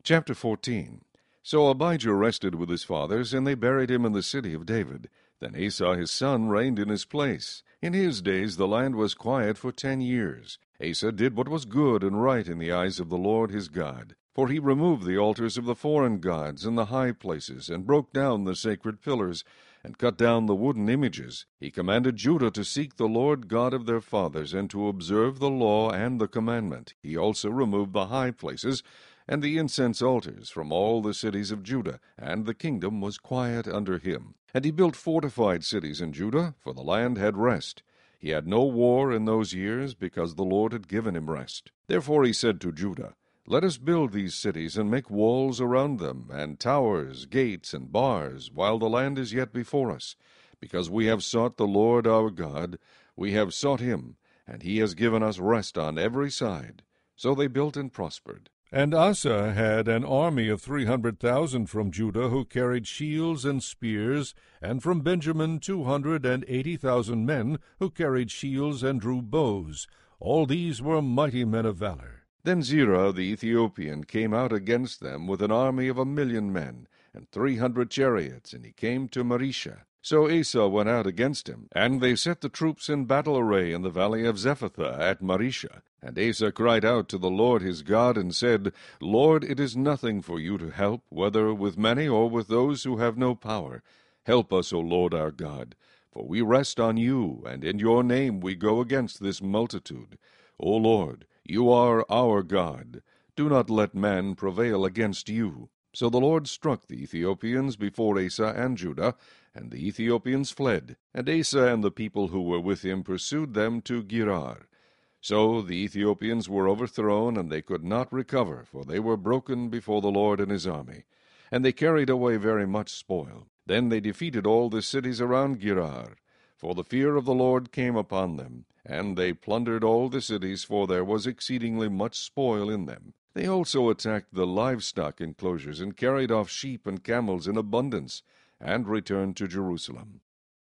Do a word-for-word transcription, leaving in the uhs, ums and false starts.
Chapter fourteen. So Abijah rested with his fathers, and they buried him in the city of David. Then Asa his son reigned in his place. In his days the land was quiet for ten years. Asa did what was good and right in the eyes of the Lord his God. For he removed the altars of the foreign gods and the high places, and broke down the sacred pillars, and cut down the wooden images. He commanded Judah to seek the Lord God of their fathers, and to observe the law and the commandment. He also removed the high places and the incense altars from all the cities of Judah, and the kingdom was quiet under him. And he built fortified cities in Judah, for the land had rest. He had no war in those years, because the Lord had given him rest. Therefore he said to Judah, Let us build these cities, and make walls around them, and towers, gates, and bars, while the land is yet before us. Because we have sought the Lord our God, we have sought him, and he has given us rest on every side. So they built and prospered. And Asa had an army of three hundred thousand from Judah, who carried shields and spears, and from Benjamin two hundred and eighty thousand men, who carried shields and drew bows. All these were mighty men of valor. Then Zerah the Ethiopian came out against them with an army of a million men, and three hundred chariots, and he came to Marisha. So Asa went out against him, and they set the troops in battle array in the valley of Zephathah at Marisha. And Asa cried out to the Lord his God, and said, Lord, it is nothing for you to help, whether with many or with those who have no power. Help us, O Lord our God, for we rest on you, and in your name we go against this multitude. O Lord, you are our God. Do not let man prevail against you. So the Lord struck the Ethiopians before Asa and Judah, and the Ethiopians fled. And Asa and the people who were with him pursued them to Gerar. So the Ethiopians were overthrown, and they could not recover, for they were broken before the Lord and his army. And they carried away very much spoil. Then they defeated all the cities around Gerar, for the fear of the Lord came upon them. And they plundered all the cities, for there was exceedingly much spoil in them. They also attacked the livestock enclosures, and carried off sheep and camels in abundance, and returned to Jerusalem.